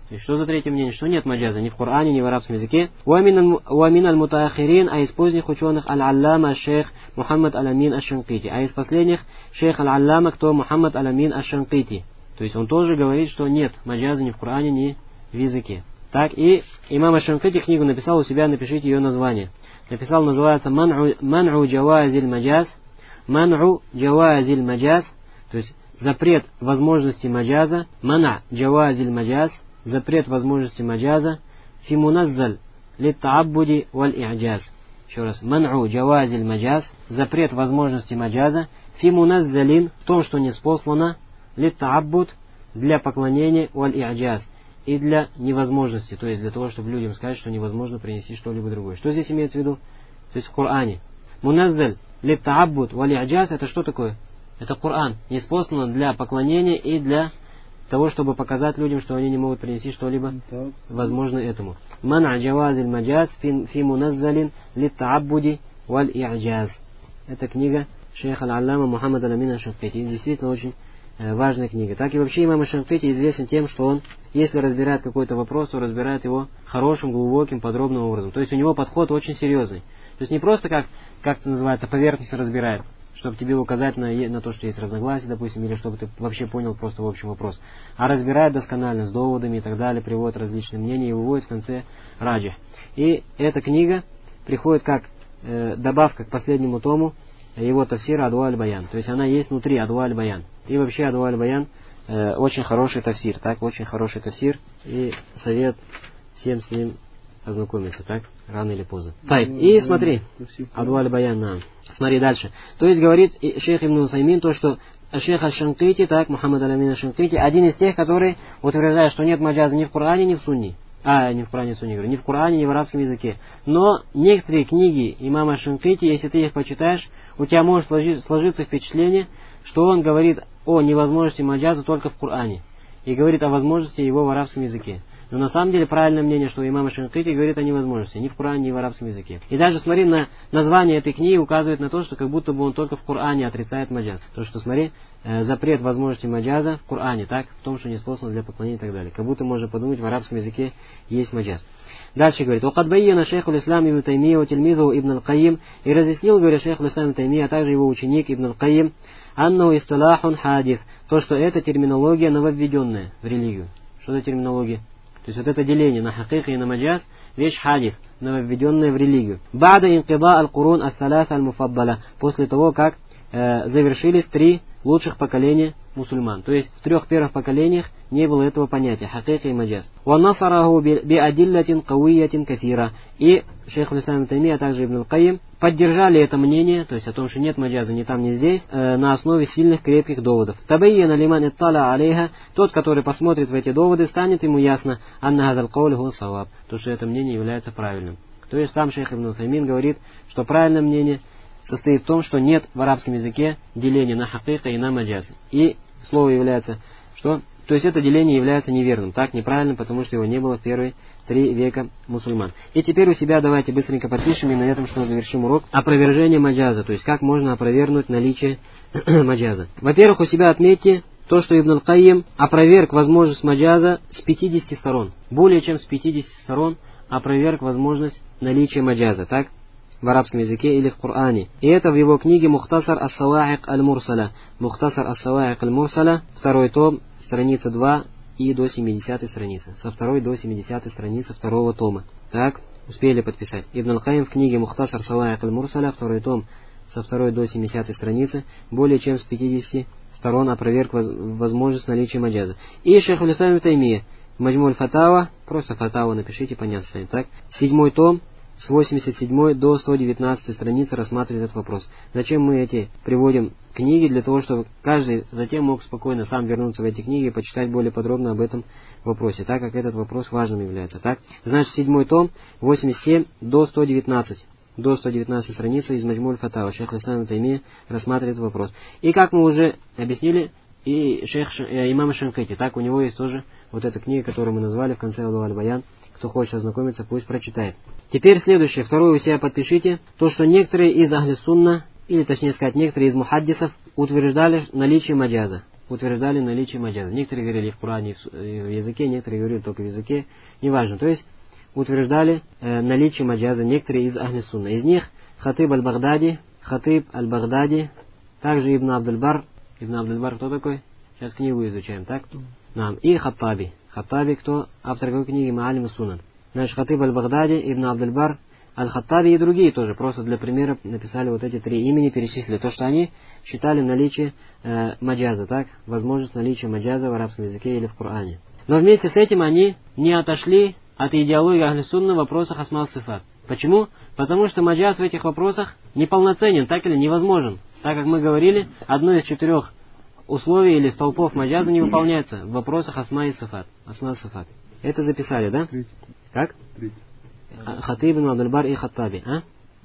То есть, что за третье мнение? Что нет маджаза ни в Коране, ни в арабском языке. Уамин аль-мутаахирин, а из поздних ученых аль-аллама шейх Мухаммад аль-Амин аш-Шанкити. А из последних шейх аль-аллама, кто Мухаммад аль-Амин аш-Шанкити. То есть, он тоже говорит, что нет маджаза ни в Коране, ни в языке. Так, и имам аш-Шанкити книгу написал у себя, напишите ее название. Написал, называется «Ман'у джавазиль маджаз». «Ман'у джавазиль маджаз», то есть, запрет возможности маджаза. «Мана джавазиль маджаз», запрет возможности маджаза. «Фи муназзаль литтаабуди валь и'джаз». Еще раз. «Ман'у джавазиль маджаз», запрет возможности маджаза. «Фи муназзалин», в том, что не спослано. «Литтаабуд», для поклонения. «Валь и'джаз», и для невозможности, то есть для того, чтобы людям сказать, что невозможно принести что-либо другое. Что здесь имеется в виду? То есть в Коране. Муназзаль литтаабуд валь и'джаз, это что такое? Это Коран. Неспослано для поклонения и для того, чтобы показать людям, что они не могут принести что-либо возможно этому. Мана джавазиль маджаз фи муназзалин литтаабуди валь и'джаз. Это книга шейха аль-аллама Мухаммад аль-Амин аш-Шанкити. Действительно очень важная книга. Так и вообще имам аш-Шанкити известен тем, что он, если разбирает какой-то вопрос, то разбирает его хорошим, глубоким, подробным образом. То есть у него подход очень серьезный. То есть не просто как это называется, поверхностно разбирает, чтобы тебе указать на то, что есть разногласия, допустим, или чтобы ты вообще понял просто в общем вопрос. А разбирает досконально, с доводами и так далее, приводит различные мнения и выводит в конце раджих. И эта книга приходит как добавка к последнему тому его тафсира Адва аль-Баян. То есть она есть внутри Адва аль-Баян. И вообще Адва аль-Баян очень хороший тафсир, так, очень хороший тафсир. И совет всем с ним ознакомиться, так, рано или поздно. И смотри, Адва аль-Баян, да. Смотри дальше. То есть говорит шейх Ибн Усаймин то, что шейх аш-Шанкити, так, Мухаммад аль-Амин аш-Шанкити, один из тех, которые утверждают, что нет маджаза ни в Коране, ни в Сунне. Не в Коране, ни в Коране, ни в арабском языке. Но некоторые книги имама аш-Шанкити, если ты их почитаешь, у тебя может сложиться впечатление, что он говорит о невозможности маджаза только в Коране. И говорит о возможности его в арабском языке. Но на самом деле правильное мнение, что имам аш-Шанкити говорит о невозможности ни в Коране, ни в арабском языке. И даже смотри, на название этой книги указывает на то, что как будто бы он только в Коране отрицает маджаз. То, что смотри, запрет возможности маджаза в Коране, так, в том, что не способно для поклонения и так далее. Как будто можно подумать, в арабском языке есть маджаз. Дальше говорит, «Вакад байяна шейху ислам ибн Таймия ва тильмизу ибн аль-Кайим», и разъяснил, говорит, шейху ислам ибн Таймия, а также его ученик ибн аль-Кайим, «Аннау исталахун хадис», то, что это терминология нововведенная в религию. Что за терминология? То есть вот это деление на хакика и на маджаз, вещь хадис, нововведенная в религию. «Бада инкида аль-Курун ас-салата аль-Муфаддала», после того, как завершились 3 лучших поколения мусульман. То есть в 3 первых поколениях не было этого понятия хакика и маджаз. «Ваннасараху биадиллатин кавиятин кафира». И шейх ибн Таймия, а также ибн аль-Кайим поддержали это мнение, то есть о том, что нет маджаза ни там, ни здесь, на основе сильных, крепких доводов. «Табайяна лиман итталя алейха», тот, который посмотрит в эти доводы, станет ему ясно, «анна хазал каули хуа саваб», то, что это мнение является правильным. То есть сам шейх ибн Усаймин говорит, что правильное мнение состоит в том, что нет в арабском языке деления на хакика и на маджаз. И слово является, что? То есть это деление является неверным, так, неправильным, потому что его не было в первые 3 века мусульман. И теперь у себя давайте быстренько подпишем, и на этом что завершим урок. Опровержение маджаза, то есть как можно опровергнуть наличие маджаза. Во-первых, у себя отметьте то, что Ибн аль-Кайим опроверг возможность маджаза с 50 сторон. Более чем с 50 сторон опроверг возможность наличия маджаза, так? В арабском языке или в Коране. И это в его книге Мухтасар ас-Саваик аль-Мурсаля. Мухтасар ас-Саваик аль-Мурсаля, 2 том, страница 2 и до 70 страницы. Со 2 до 70 страницы 2 тома. Так, успели подписать. Ибн аль-Кайим в книге Мухтасар Саваик аль-Мурсаля, 2 том, со 2 до 70 страницы, более чем с 50 сторон опроверг возможность наличия маджаза. И шейх ибн Таймия, Маджмуль Фатава, просто Фатава напишите, понятно станет, так? 7 том, с 87 до 119 страницы рассматривает этот вопрос. Зачем мы эти приводим книги? Для того, чтобы каждый затем мог спокойно сам вернуться в эти книги и почитать более подробно об этом вопросе, так как этот вопрос важным является. Так? Значит, 7 том, 87 до 119. До 119 страницы из Маджмуль Фатава. Шейх ибн Таймия рассматривает этот вопрос. И как мы уже объяснили, и имам аш-Шанкити, так, у него есть тоже вот эта книга, которую мы назвали в конце Адва аль-Баян. Кто хочет ознакомиться, пусть прочитает. Теперь следующее, второе у себя подпишите. То, что некоторые из ахли сунна, или точнее сказать, некоторые из мухаддисов утверждали наличие маджаза. утверждали наличие маджаза. Некоторые говорили в Коране, в языке, некоторые говорили только в языке, неважно. То есть утверждали наличие маджаза некоторые из Ахли Сунна. Из них Хатиб аль-Багдади, также Ибн Абдуль-Бар. Ибн Абдуль-Бар кто такой? Сейчас книгу изучаем, так? Нам. И Хаттаби. Хаттаби кто? Автор какой книги? Маалим ас-Сунан. Значит, Хатиб аль-Багдади, Ибн Абдуль-Бар, Аль-Хаттаби и другие тоже. Просто для примера написали вот эти три имени, перечислили. То, что они считали наличие маджаза, так? Возможность наличия маджаза в арабском языке или в Коране. Но вместе с этим они не отошли от идеологии Ахли Сунна в вопросах асма сифат. Почему? Потому что маджаз в этих вопросах неполноценен, так или невозможен. Так как мы говорили, одно из 4 условий или столпов маджаза не выполняется в вопросах асма и сифат. Асма и сифат. Это записали, да? Третий. Как? Третий. Хатиб, Абдуль-Бар и Хаттаби. А?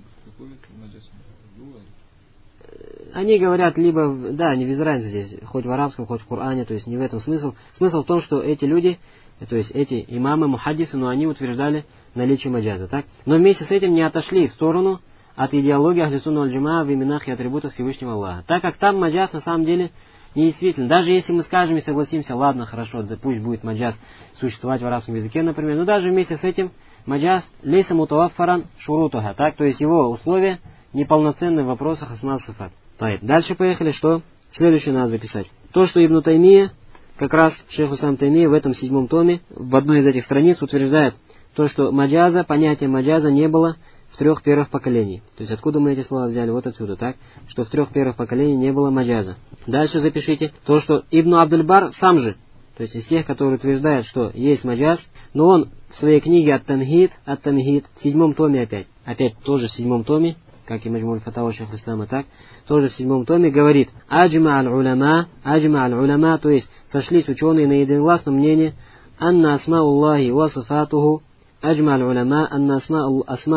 Они говорят либо, да, не без разницы здесь, хоть в арабском, хоть в Коране, то есть не в этом смысл. Смысл в том, что эти люди, то есть эти имамы, мухаддисы, но они утверждали наличие маджаза, так? Но вместе с этим не отошли в сторону от идеологии Ахли Сунна валь Джамаа в именах и атрибутах Всевышнего Аллаха. Так как там маджаз на самом деле недействителен. Даже если мы скажем и согласимся, ладно, хорошо, да пусть будет маджаз существовать в арабском языке, например, но даже вместе с этим маджаз лейса мутаваффаран шурутуха, так? То есть его условия неполноценны в вопросах асма сифат. Дальше поехали, что? Следующее надо записать. То, что Ибн Таймия, как раз шейх Ислам Таймия в этом 7 томе, в одной из этих страниц утверждает, то, что маджаза, понятие маджаза не было в 3 первых поколениях. То есть откуда мы эти слова взяли? Вот отсюда, так? Что в 3 первых поколениях не было маджаза. Дальше запишите то, что Ибн Абдуль-Бар сам же, то есть из тех, которые утверждают, что есть маджаз, но он в своей книге Ат-Тамхид, в 7 томе опять тоже в 7 томе, как и Маджмуль Фатава шейх Ислама, так, тоже в 7 томе говорит, аджма аль-уляма, то есть сошлись ученые на единогласном мнении, анна асма Аллахи ва сифатуху, аджма аль-уляма, анна асма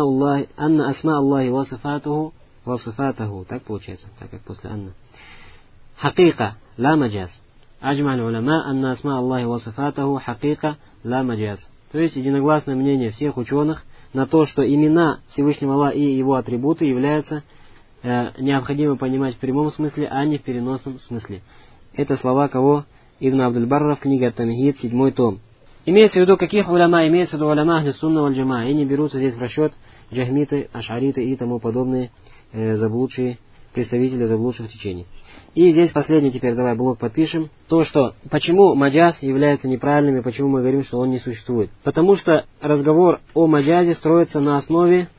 Аллахи ва сифатуху, так получается, так как после анна. Хакика, ла маджаз. Аджма аль-уляма, анна асма Аллахи ва сифатуху, хакика, ла маджаз. То есть единогласное мнение всех ученых на то, что имена Всевышнего Аллаха и его атрибуты являются необходимо понимать в прямом смысле, а не в переносном смысле. Это слова кого? Ибн Абдуль-Барра в книге Ат-Тамхид, 7 том. Имеется в виду каких уляма? Имеется в виду уляма Ахли Сунна валь Джамаа. И не берутся здесь в расчет джахмиты, ашариты и тому подобные заблудшие представители заблудших течений. И здесь последний теперь давай блок подпишем. То, что почему маджаз является неправильным и почему мы говорим, что он не существует. Потому что разговор о маджазе строится на основе,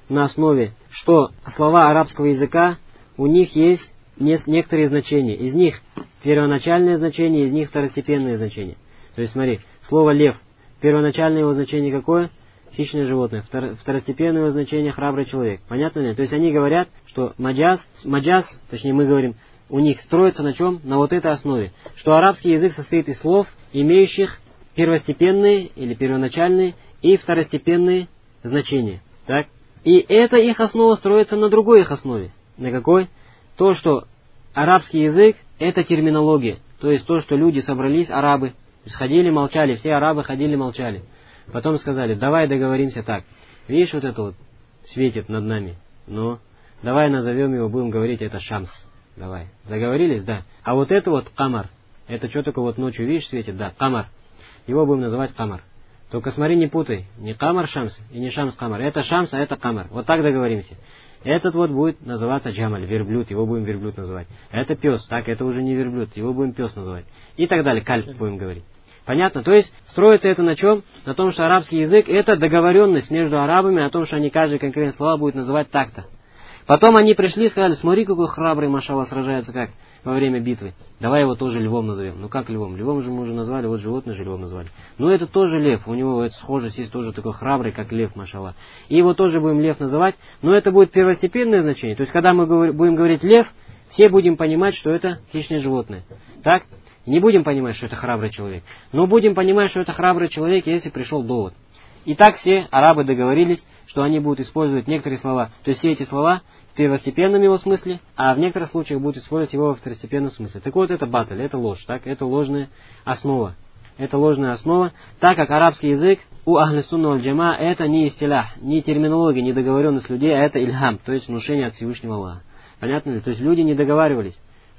что слова арабского языка, у них есть некоторые значения. Из них первоначальное значение, из них второстепенное значение. То есть смотри, слово лев, первоначальное его значение какое? Хищное животное. Второстепенное его значение храбрый человек. Понятно ли? То есть они говорят, что маджаз, точнее мы говорим, у них строится на чем? На вот этой основе. Что арабский язык состоит из слов, имеющих первостепенные или первоначальные и второстепенные значения. Так? И эта их основа строится на другой их основе. На какой? То, что арабский язык это терминология. То есть то, что люди собрались, арабы, ходили, молчали, все арабы ходили, молчали. Потом сказали, давай договоримся так. Видишь, вот это вот светит над нами. Ну, давай назовем его, будем говорить, это Шамс. Давай. Договорились? Да. А вот это вот Камар. Это что такое вот ночью, видишь, светит? Да, Камар. Его будем называть Камар. Только смотри, не путай. Не Камар Шамс и не Шамс Камар. Это Шамс, а это Камар. Вот так договоримся. Этот вот будет называться Джамаль, верблюд. Его будем верблюд называть. Это пес. Так, это уже не верблюд. Его будем пес называть. И так далее. Кальп будем говорить. Понятно? То есть, строится это на чем? На том, что арабский язык это договоренность между арабами о том, что они каждое конкретное слово будут называть так-то. Потом они пришли и сказали, смотри, какой храбрый, машалла, сражается как во время битвы. Давай его тоже львом назовем. Ну как львом? Львом же мы уже назвали, вот животное же львом назвали. Ну это тоже лев, у него это схожесть есть тоже такой храбрый, как лев, машалла. И его тоже будем лев называть, но это будет первостепенное значение. То есть когда мы будем говорить лев, все будем понимать, что это хищное животное. Так? Не будем понимать, что это храбрый человек. Но будем понимать, что это храбрый человек, если пришел довод. И так все арабы договорились, что они будут использовать некоторые слова. То есть все эти слова в первостепенном его смысле, а в некоторых случаях будут использовать его во второстепенном смысле. Так вот, это баталь, это ложь, так? Это ложная основа. Это ложная основа, так как арабский язык у Ахли Сунна валь Джамаа это не истилях, не терминология, не договоренность людей, а это ильхам, то есть внушение от Всевышнего Аллаха. Понятно ли? То есть люди не договаривались,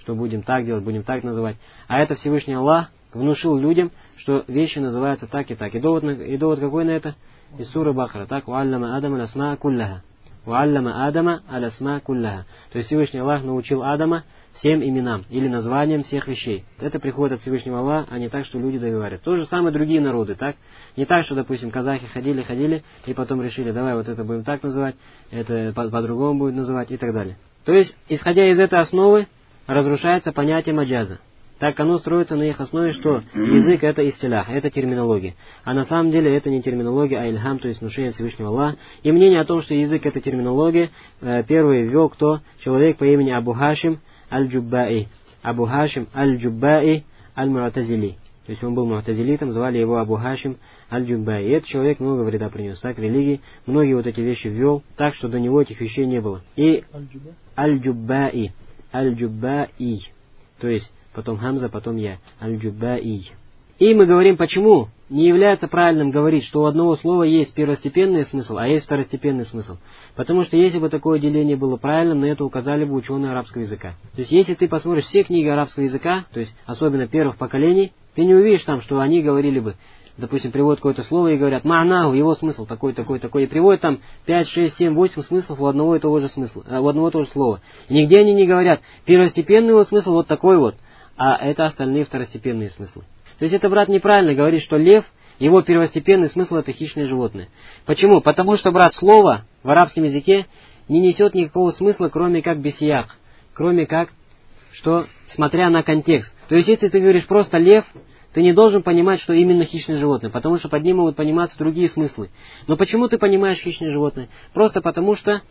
что будем так делать, будем так называть. А это Всевышний Аллах внушил людям, что вещи называются так и так. И довод какой на это? Из суры Бакара. Так, «Уаллама Адама алясма кулляха». «Уаллама Адама алясма кулляха». То есть Всевышний Аллах научил Адама всем именам или названиям всех вещей. Это приходит от Всевышнего Аллаха, а не так, что люди договаривают. То же самое другие народы, так? Не так, что, допустим, казахи ходили, и потом решили, давай вот это будем так называть, это по-другому будет называть и так далее. То есть, исходя из этой основы, разрушается понятие маджаза. Так оно строится на их основе, что язык это истилях, это терминология. А на самом деле это не терминология, а ильхам, то есть внушение Всевышнего Аллаха. И мнение о том, что язык это терминология, первый ввел кто? Человек по имени Абу Хашим аль-Джуббаи. Абу Хашим аль-Джуббаи аль-Му'тазили. То есть он был му'тазилитом, звали его Абу Хашим аль-Джуббаи. И этот человек много вреда принес, так, религии. Многие вот эти вещи ввел, так что до него этих вещей не было. И аль-Джуббаи. Аль-Джуббаи. То есть потом хамза, потом я. Аль-Джуббаи. И мы говорим, почему не является правильным говорить, что у одного слова есть первостепенный смысл, а есть второстепенный смысл. Потому что если бы такое деление было правильным, на это указали бы ученые арабского языка. То есть если ты посмотришь все книги арабского языка, то есть особенно первых поколений, ты не увидишь там, что они говорили бы, допустим, приводят какое-то слово и говорят «ма'наху», его смысл такой, и приводят там 5, 6, 7, 8 смыслов у одного и того же смысла, у одного и того же слова. И нигде они не говорят первостепенный его смысл вот такой вот, а это остальные второстепенные смыслы. То есть это, брат, неправильно говорить, что лев, его первостепенный смысл это хищное животное. Почему? Потому что, брат, слово в арабском языке не несет никакого смысла, кроме как бисияк, кроме как, что, смотря на контекст. То есть если ты говоришь просто лев, ты не должен понимать, что именно хищное животное, потому что под ним могут пониматься другие смыслы. Но почему ты понимаешь хищное животное? Просто потому что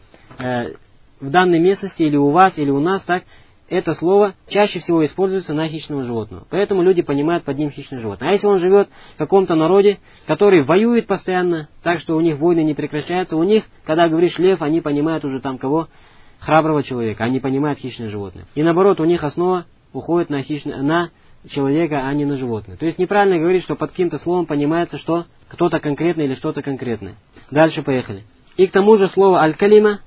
в данной местности или у вас, или у нас так, это слово чаще всего используется на хищного животного. Поэтому люди понимают под ним хищное животное. А если он живет в каком-то народе, который воюет постоянно, так что у них войны не прекращаются, у них, когда говоришь лев, они понимают уже там кого? Храброго человека, они понимают хищное животное. И наоборот, у них основа уходит на человека, а не на животное. То есть неправильно говорить, что под каким-то словом понимается, что кто-то конкретный или что-то конкретное. Дальше поехали. И к тому же слово аль-калима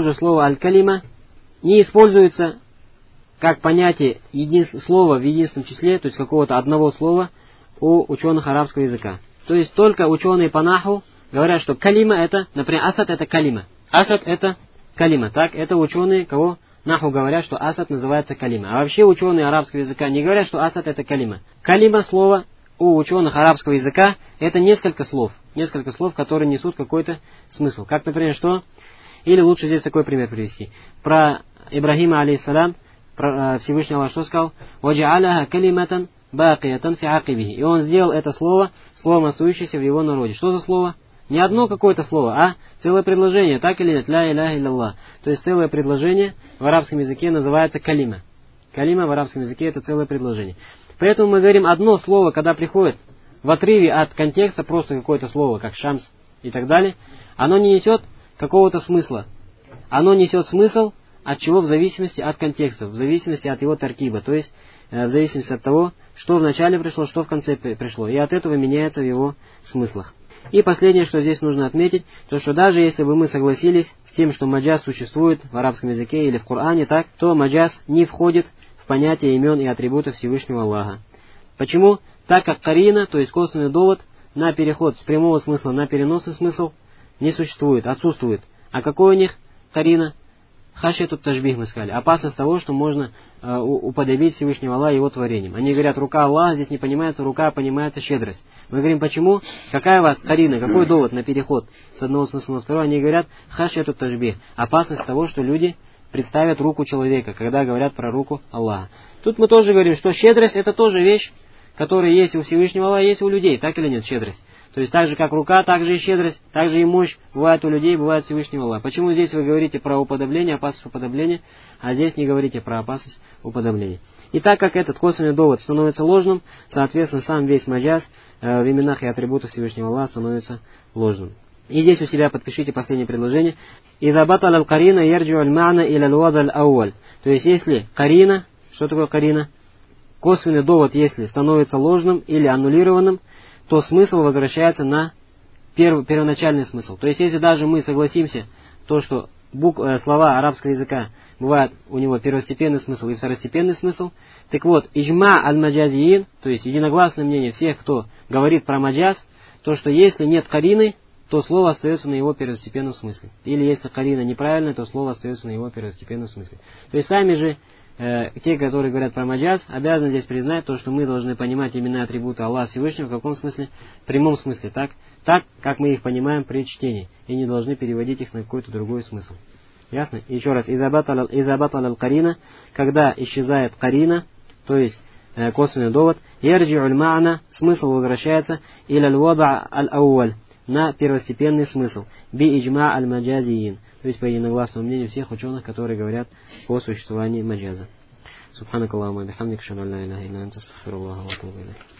не используется как понятие слова в единственном числе, то есть какого-то одного слова у ученых арабского языка. То есть только ученые по наху говорят, что калима это, например, асад это калима. Асад это калима. Так, это ученые, кого наху говорят, что асад называется калима. А вообще ученые арабского языка не говорят, что асад это калима. Калима слово у ученых арабского языка это несколько слов, которые несут какой-то смысл. Как, например, что? Или лучше здесь такой пример привести. Про Ибрахима, алейхиссалям, Всевышний Аллах что сказал? «Ваджа'аляха калиматан бакиятан фи акибихи». И он сделал это слово, словом остающееся в его народе. Что за слово? Не одно какое-то слово, а целое предложение, так или нет? Ля иляха илlallah. То есть целое предложение в арабском языке называется калима. Калима в арабском языке это целое предложение. Поэтому мы говорим одно слово, когда приходит в отрыве от контекста, просто какое-то слово, как шамс и так далее, оно не несет какого-то смысла. Оно несет смысл от чего? В зависимости от контекста, в зависимости от его таркиба, то есть в зависимости от того, что в начале пришло, что в конце пришло. И от этого меняется в его смыслах. И последнее, что здесь нужно отметить, то что даже если бы мы согласились с тем, что маджаз существует в арабском языке или в Коране, так, то маджаз не входит в понятие имен и атрибутов Всевышнего Аллаха. Почему? Так как карина, то есть косвенный довод, на переход с прямого смысла на переносный смысл не существует, отсутствует. А какой у них карина? Хашьятут ташбих мы сказали. Опасность того, что можно уподобить Всевышнего Аллаха его творением. Они говорят, рука Аллаха, здесь не понимается рука, понимается щедрость. Мы говорим, почему? Какая у вас карина, какой довод на переход с одного смысла на второй? Они говорят, хашьятут ташбих. Опасность того, что люди представят руку человека, когда говорят про руку Аллаха. Тут мы тоже говорим, что щедрость это тоже вещь, которая есть у Всевышнего Аллаха, есть у людей. Так или нет, щедрость? То есть так же, как рука, так же и щедрость, так же и мощь бывает у людей, бывает у Всевышнего Аллаха. Почему здесь вы говорите про уподобление, опасность уподобления, а здесь не говорите про опасность уподобления? И так как этот косвенный довод становится ложным, соответственно, сам весь маджаз в именах и атрибутах Всевышнего Аллаха становится ложным. И здесь у себя подпишите последнее предложение. «Иза батал аль-карина ярджу аль-ма'на иля аль-вада аль-ауаль». То есть, если карина, что такое карина? Косвенный довод, если становится ложным или аннулированным, то смысл возвращается на первоначальный смысл. То есть, если даже мы согласимся, то, что слова арабского языка бывает у него первостепенный смысл и второстепенный смысл. Так вот, иджма аль-маджазиин, то есть единогласное мнение всех, кто говорит про маджаз, то, что если нет карины, то слово остается на его первостепенном смысле. Или если карина неправильная, то слово остается на его первостепенном смысле. То есть сами же те, которые говорят про маджаз, обязаны здесь признать то, что мы должны понимать имена атрибуты Аллаха Всевышнего в каком смысле? В прямом смысле, так, как мы их понимаем при чтении, и не должны переводить их на какой-то другой смысл. Ясно? Еще раз, изабатал аль-карина, когда исчезает карина, то есть косвенный довод, ярджи'уль ма'на, смысл возвращается, иля аль-вада аль-ауаль, на первостепенный смысл, би иджма аль-маджазиин, то есть по единогласному мнению всех ученых, которые говорят о существовании маджаза. Субханакаллахумма бихамдик, шаду ла иляха илля анта, астагфируллаха ва атубу илейх.